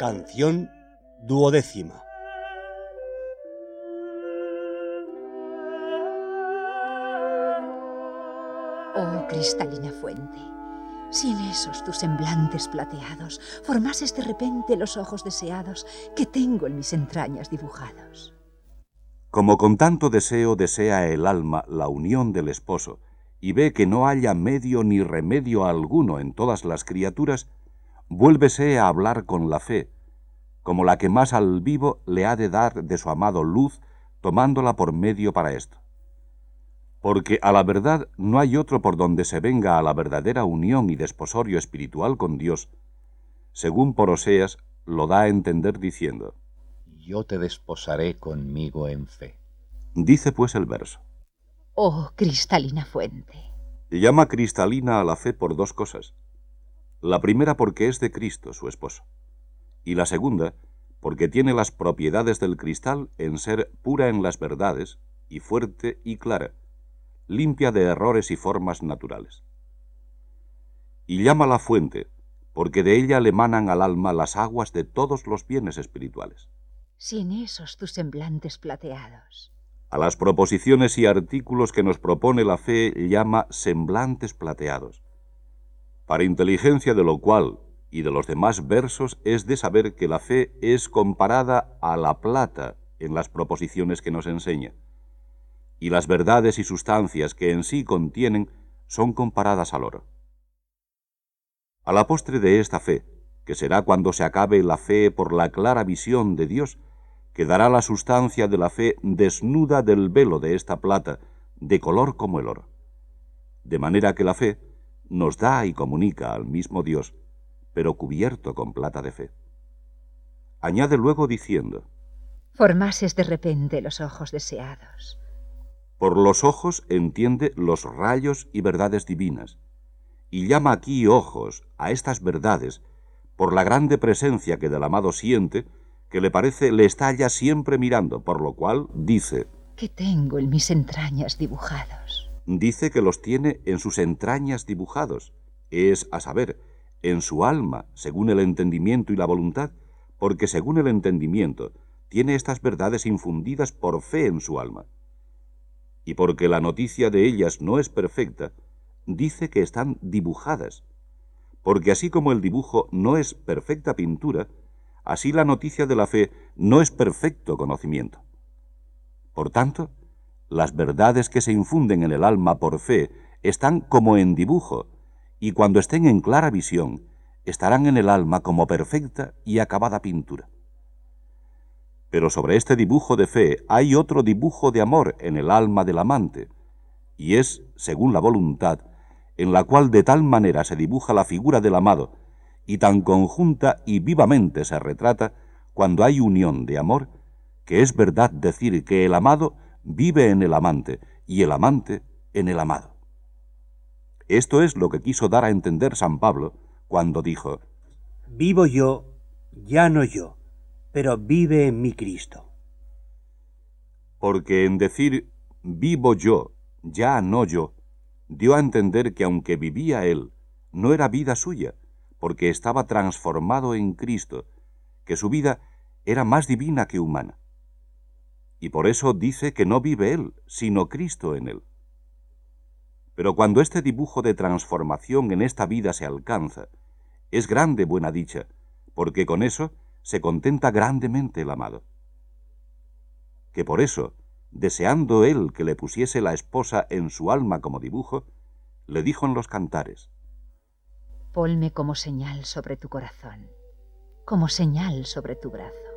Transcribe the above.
Canción 12ª. Oh cristalina fuente, si en esos tus semblantes plateados formases de repente los ojos deseados que tengo en mis entrañas dibujados. Como con tanto deseo desea el alma la unión del esposo, y ve que no haya medio ni remedio alguno en todas las criaturas, vuélvese a hablar con la fe, como la que más al vivo le ha de dar de su amado luz, tomándola por medio para esto. Porque a la verdad no hay otro por donde se venga a la verdadera unión y desposorio espiritual con Dios, según por Oseas lo da a entender diciendo: Yo te desposaré conmigo en fe. Dice pues el verso: Oh cristalina fuente. Llama cristalina a la fe por dos cosas. La primera porque es de Cristo, su esposo. Y la segunda porque tiene las propiedades del cristal en ser pura en las verdades, y fuerte y clara, limpia de errores y formas naturales. Y llama la fuente porque de ella le manan al alma las aguas de todos los bienes espirituales. Si en esos tus semblantes plateados. A las proposiciones y artículos que nos propone la fe llama semblantes plateados, para inteligencia de lo cual y de los demás versos es de saber que la fe es comparada a la plata en las proposiciones que nos enseña, y las verdades y sustancias que en sí contienen son comparadas al oro. A la postre de esta fe, que será cuando se acabe la fe por la clara visión de Dios, quedará la sustancia de la fe desnuda del velo de esta plata, de color como el oro. De manera que la fe nos da y comunica al mismo Dios, pero cubierto con plata de fe. Añade luego diciendo: Formases de repente los ojos deseados. Por los ojos entiende los rayos y verdades divinas, y llama aquí ojos a estas verdades por la grande presencia que del amado siente, que le parece le está ya siempre mirando, por lo cual dice: Que tengo en mis entrañas dibujados. Dice que los tiene en sus entrañas dibujados, es a saber, en su alma, según el entendimiento y la voluntad, porque según el entendimiento tiene estas verdades infundidas por fe en su alma. Y porque la noticia de ellas no es perfecta, dice que están dibujadas, porque así como el dibujo no es perfecta pintura, así la noticia de la fe no es perfecto conocimiento. Por tanto, las verdades que se infunden en el alma por fe están como en dibujo, y cuando estén en clara visión, estarán en el alma como perfecta y acabada pintura. Pero sobre este dibujo de fe hay otro dibujo de amor en el alma del amante, y es, según la voluntad, en la cual de tal manera se dibuja la figura del amado, y tan conjunta y vivamente se retrata cuando hay unión de amor, que es verdad decir que el amado vive en el amante y el amante en el amado. Esto es lo que quiso dar a entender San Pablo cuando dijo: Vivo yo, ya no yo, pero vive en mí Cristo. Porque en decir vivo yo, ya no yo, dio a entender que aunque vivía él, no era vida suya, porque estaba transformado en Cristo, que su vida era más divina que humana. Y por eso dice que no vive él, sino Cristo en él. Pero cuando este dibujo de transformación en esta vida se alcanza, es grande buena dicha, porque con eso se contenta grandemente el amado. Que por eso, deseando él que le pusiese la esposa en su alma como dibujo, le dijo en los cantares: Ponme como señal sobre tu corazón, como señal sobre tu brazo.